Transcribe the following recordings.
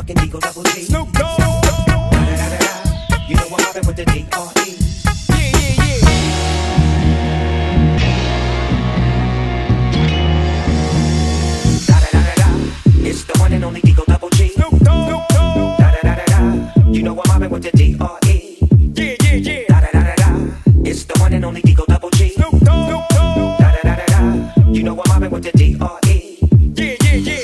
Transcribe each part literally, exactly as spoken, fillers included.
rockin' Eagle Double G. Snoop Dogg. Da-da-da-da-da. You know I'm mobbing with the D R E. Yeah, yeah, yeah. Da-da-da-da-da. It's the one and only Eagle Double G. Snoop Dogg. Da-da-da-da-da. You know I'm mobbing with the D R E. Yeah, yeah, yeah. Da-da-da-da-da. It's the one and only Eagle Double G. Snoop Dogg. Da-da-da-da-da. You know I'm mobbing with the D R E. Yeah, yeah, yeah.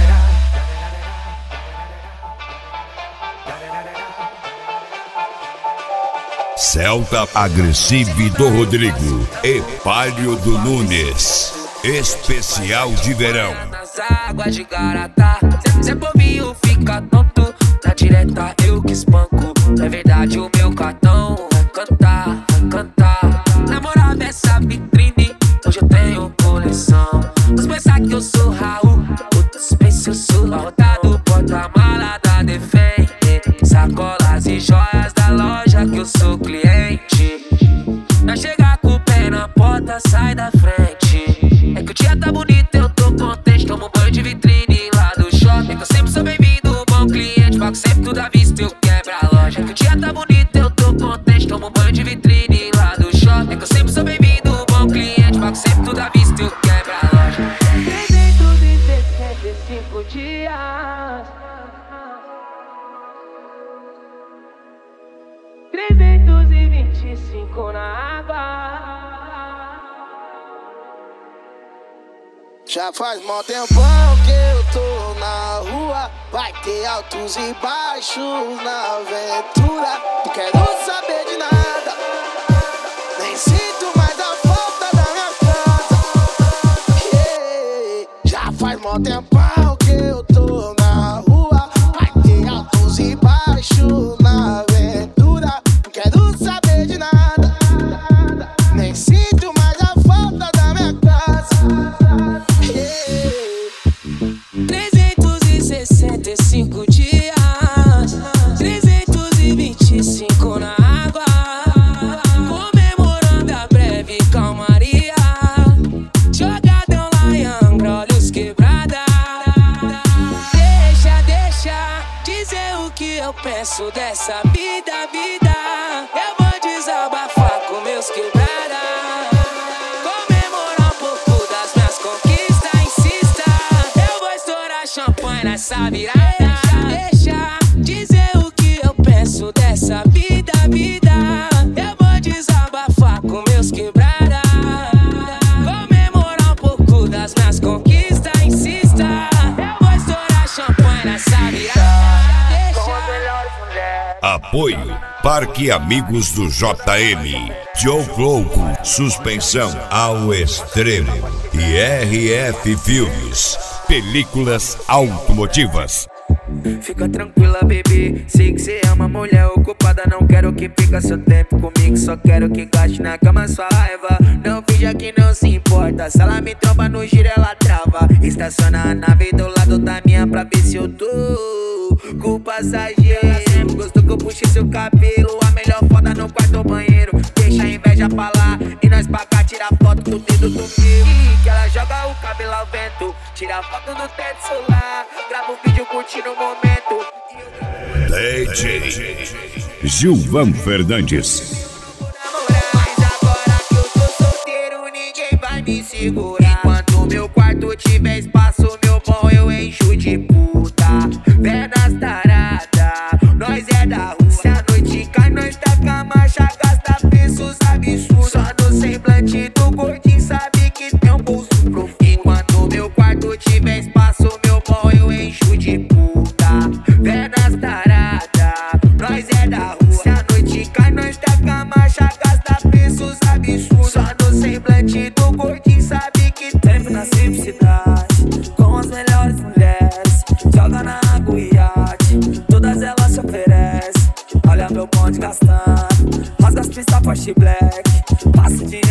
Celta Agressive do Rodrigo e Palio do Nunes. Especial de verão. Nas águas de Garatá, Zé Povinho fica tonto. Na direta eu que espanco. É verdade o meu cartão vai cantar, vai cantar. Namorada essa vitrine, hoje eu tenho coleção. Os pensar que eu sou Raul, outros pensam eu sou Lautado. Porta-mala da Defende, sacolas e joias da loja que eu sou cliente. Pra chegar com o pé na porta, sai da frente. É que o dia tá bonito, eu tô contente. Tomo um banho de vitrine lá do shopping. Que eu sempre sou bem-vindo, bom cliente. Pago sempre tudo à vista, eu quebro a loja. É que o dia tá bonito, eu tô contente. Tomo um banho de vitrine lá do shopping. É que eu sempre sou bem-vindo, bom cliente. Pago sempre tudo à vista, eu quebro a loja. trezentos e sessenta e cinco dias, trezentos e vinte e cinco na água. Já faz mó tempão que eu tô na rua. Vai ter altos e baixos na aventura. Não quero saber de nada, nem sinto mais a falta da minha casa. Yeah. Já faz mó tempão que eu tô na rua. Vai ter altos e baixos na aventura. Não quero saber de nada, nem sinto mais a falta da minha casa. trezentos e sessenta e cinco dias, trezentos e vinte e cinco na água, comemorando a breve calmaria. Jogadão lá em Angra, olhos quebrada. Deixa, deixa dizer o que eu penso dessa vida, vida. Eu vou desabafar com meus quebrada. Champanhe nessa virada. Deixa dizer o que eu penso dessa vida, vida. Eu vou desabafar com meus quebrada. Comemorar um pouco das minhas conquistas. Insista, eu vou estourar champanhe nessa virada. Deixa. Apoio Parque Amigos do J M, Joe Louco, suspensão ao extremo e R F Filmes, películas automotivas. Fica tranquila, bebê, sei que cê é uma mulher ocupada. Não quero que fica seu tempo comigo, só quero que gaste na cama sua raiva. Não finja que não se importa, se ela me tromba no giro ela trava. Estaciona a nave do lado da minha pra ver se eu tô com o passageiro. Sempre gostou que eu puxe seu cabelo, a melhor foda no quarto ou banheiro. Deixa a inveja pra lá e nós pra cá tira foto do dedo do meu. Que ela joga o cabelo ao vento, tira foto do teto solar, grava um vídeo curtindo o momento. D J Gilvan Fernandes. Mas agora que eu tô solteiro, ninguém vai me segurar. Enquanto meu quarto tiver espaço, meu bom, eu encho de puta. Pernas tarada, nós é da rua. Se a noite cai, nós taca a marcha, gasta preços absurdos. Só no semblante do gordinho sabe que tem um bolso profundo. Enquanto meu quarto tiver espaço, meu bom, eu encho de puta. Pernas tarada, nós é da rua. Se a noite cai, nós taca a marcha, gasta preços absurdos. Só no semblante do gordinho sabe que tem na simplicidade, com as melhores mulheres. Joga na água e iate, todas elas se oferecem. Olha meu bonde gastando, rasga as pistas Porsche Black. Passo de